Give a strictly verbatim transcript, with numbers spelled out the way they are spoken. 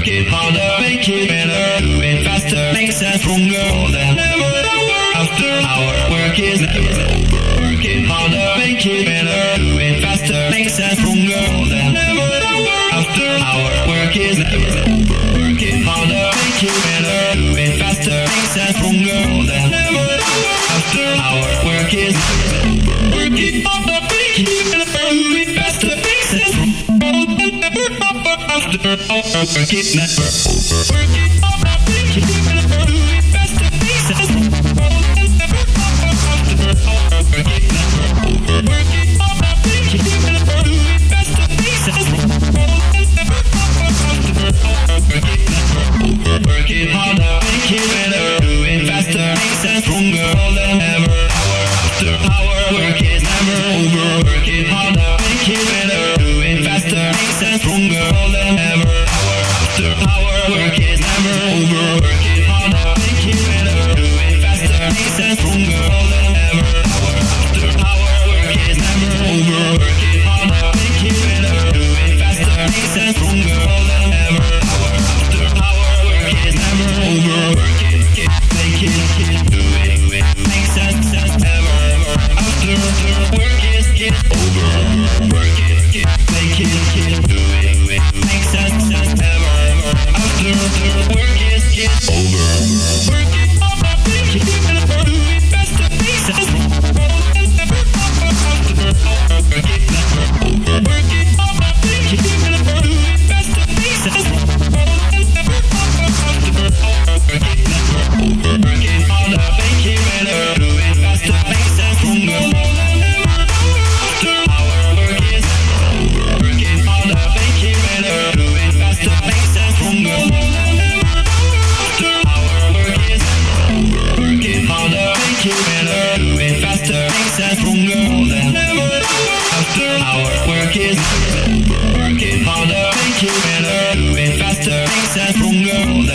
Working harder, make it better. Do it faster, makes us stronger. More than ever. After our work is never over. Working harder, make it better. Do it faster, makes us stronger. More than ever. After our work is never over. Working harder, make it better. Do it faster, makes us stronger. More than ever. After our work is never over. Working harder, make it better. Do it faster, makes us stronger. After our work is never over. Working harder, make it better. Do it faster, makes us stronger. Working harder, make it better, do it faster, makes us stronger than ever. Hour after hour, work is never over. Working harder, make it better, do it faster, makes us stronger than ever. Hour after hour, work is never over. Working harder, make it better, do it faster, makes us stronger than ever. Hour after hour, work is never over. Working harder, make it better, do it faster, makes us stronger than ever. Hour after hour, work is never over. Work it, get, make it, get, do it, do it, makes us just ever, ever. After work is get over. Work it, get, make it, get, do it, do it, makes us just ever, ever. After work is get over. Work it, make it better, do it faster, makes us stronger than ever. After work is never over. Work it, make it better, do it faster, makes us stronger than ever. After work is never over. Working harder, make it better, do it faster, makes us stronger than ever. After our work is never over. Working harder, make it better, do it faster, makes us stronger than ever. After our work is never over. Working harder, make it better, do it faster, makes us stronger than ever. After our work is never over. Working harder, make it better, do it faster, makes us stronger than ever.